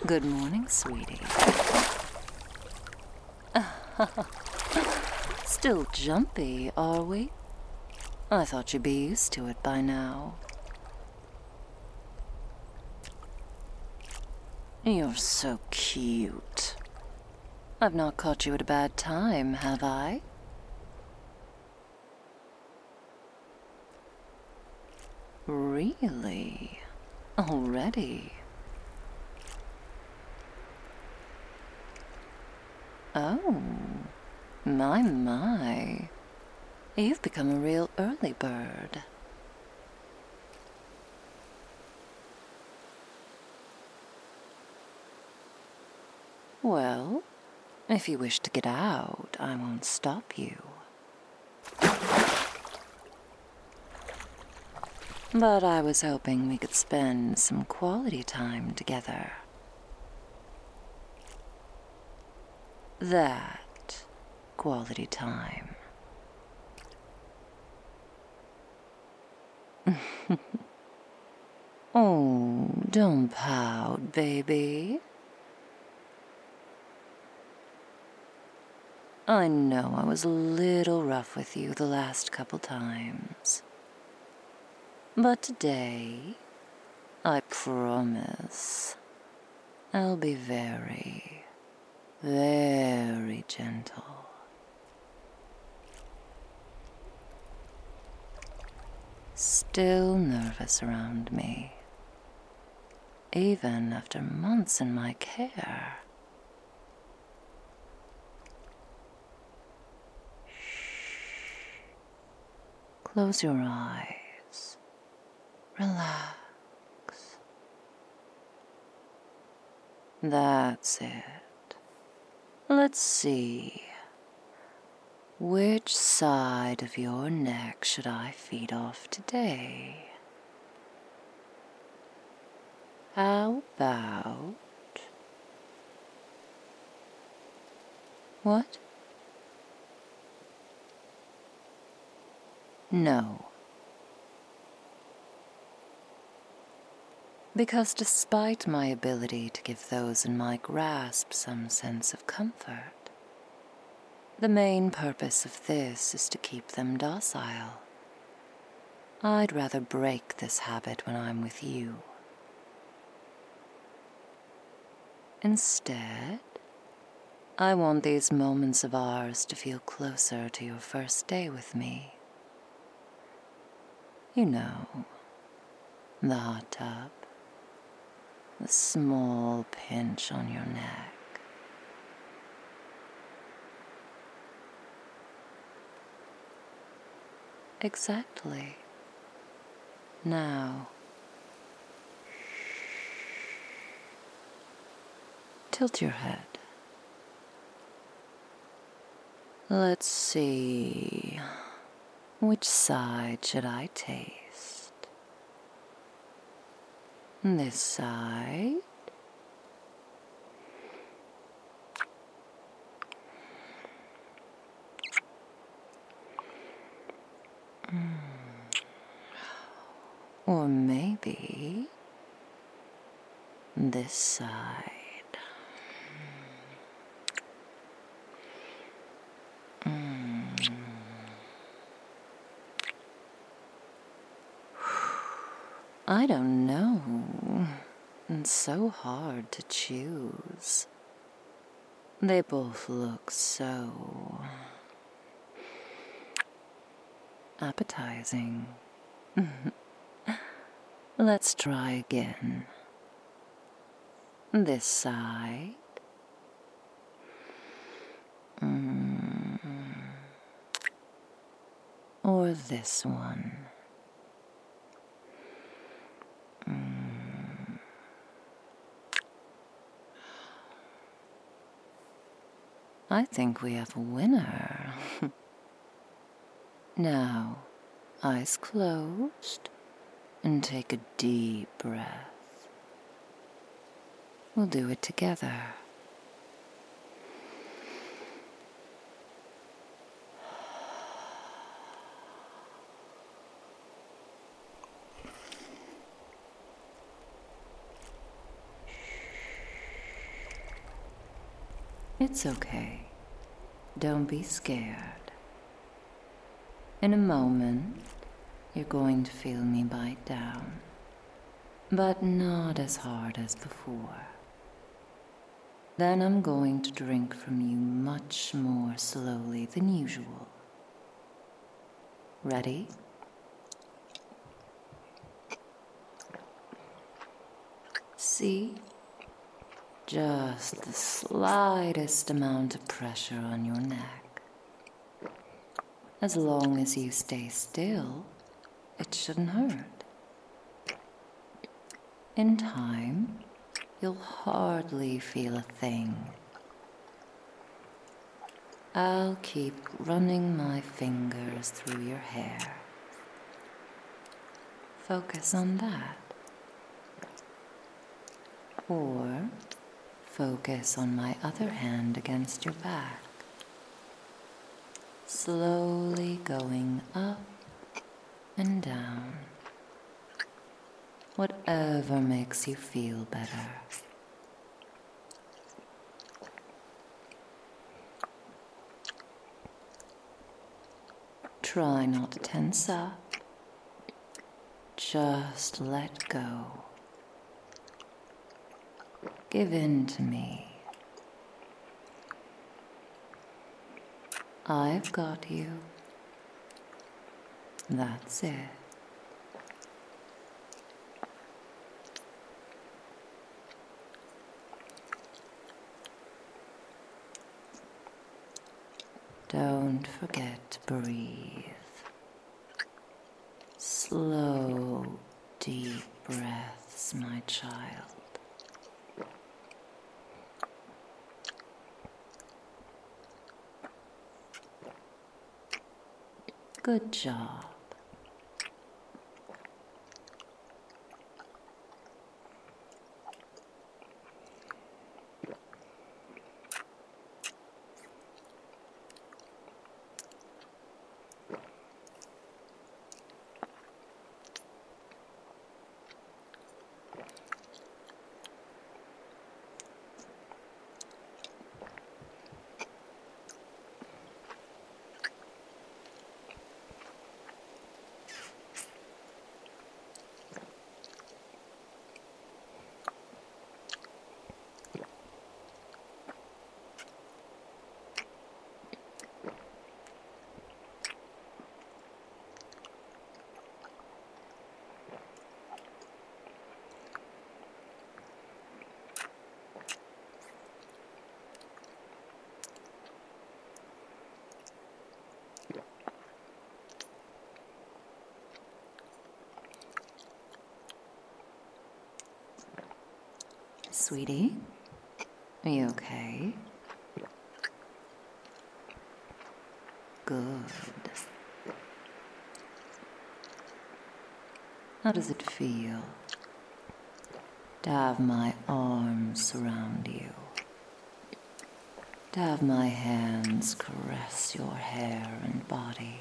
Good morning, sweetie. Still jumpy, are we? I thought you'd be used to it by now. You're so cute. I've not caught you at a bad time, have I? Really? Already? Oh, my. You've become a real early bird. Well, if you wish to get out, I won't stop you. But I was hoping we could spend some quality time together. That quality time. Oh, don't pout, baby. I know I was a little rough with you the last couple times. But today, I promise, I'll be very, very gentle. Still nervous around me, even after months in my care. Shh. Close your eyes. Relax. That's it. Let's see. Which side of your neck should I feed off today? How about... What? No. Because despite my ability to give those in my grasp some sense of comfort, the main purpose of this is to keep them docile. I'd rather break this habit when I'm with you. Instead, I want these moments of ours to feel closer to your first day with me. You know, the hot tub, the small pinch on your neck. Exactly. Now, tilt your head. Let's see. Which side should I taste? This side? Or maybe this side. I don't know. It's so hard to choose. They both look so appetizing. Let's try again. This side. Or this one. I think we have a winner. Now, eyes closed, and take a deep breath. We'll do it together. It's okay. Don't be scared. In a moment, you're going to feel me bite down, but not as hard as before. Then I'm going to drink from you much more slowly than usual. Ready? See? Just the slightest amount of pressure on your neck. As long as you stay still, it shouldn't hurt. In time, you'll hardly feel a thing. I'll keep running my fingers through your hair. Focus on that. Or focus on my other hand against your back. Slowly going up and down. Whatever makes you feel better. Try not to tense up. Just let go. Give in to me. I've got you. That's it. Don't forget to breathe. Slow, deep breaths, my child. Good job. Sweetie, are you okay? Good. How does it feel to have my arms surround you? To have my hands caress your hair and body?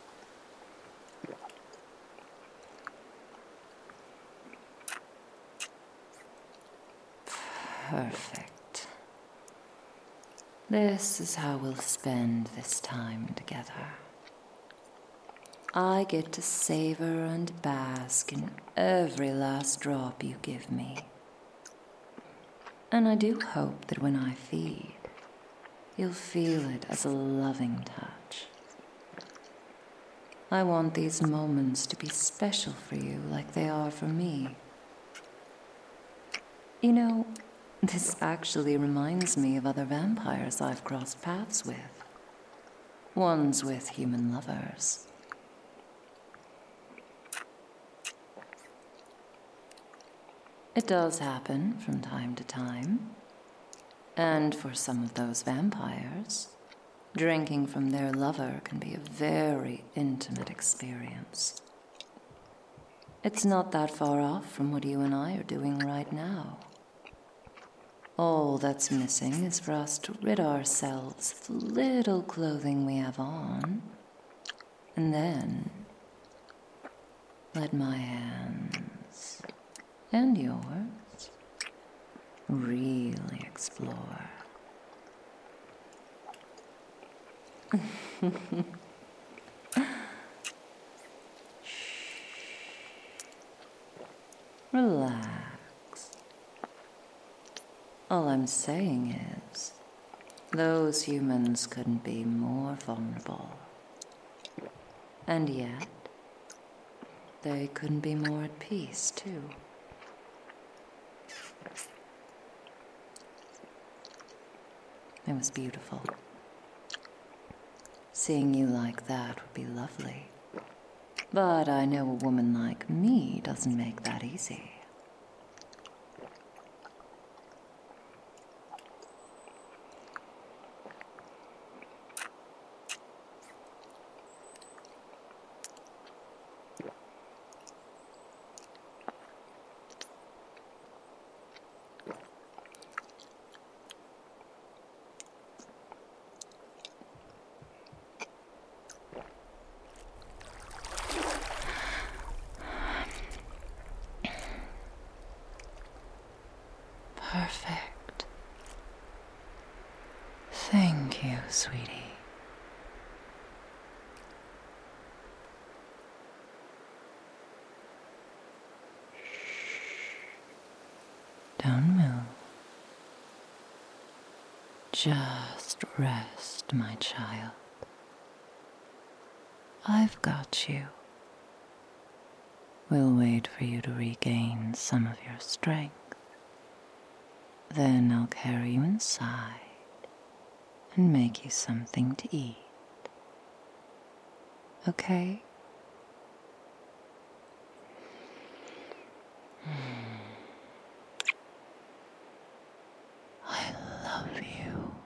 Perfect. This is how we'll spend this time together. I get to savor and bask in every last drop you give me. And I do hope that when I feed, you'll feel it as a loving touch. I want these moments to be special for you like they are for me. You know, this actually reminds me of other vampires I've crossed paths with. Ones with human lovers. It does happen from time to time. And for some of those vampires, drinking from their lover can be a very intimate experience. It's not that far off from what you and I are doing right now. All that's missing is for us to rid ourselves of the little clothing we have on, and then let my hands and yours really explore. Relax. All I'm saying is, those humans couldn't be more vulnerable. And yet, they couldn't be more at peace, too. It was beautiful. Seeing you like that would be lovely. But I know a woman like me doesn't make that easy. Perfect. Thank you, sweetie. Don't move. Just rest, my child. I've got you. We'll wait for you to regain some of your strength. Then I'll carry you inside and make you something to eat. Okay? I love you.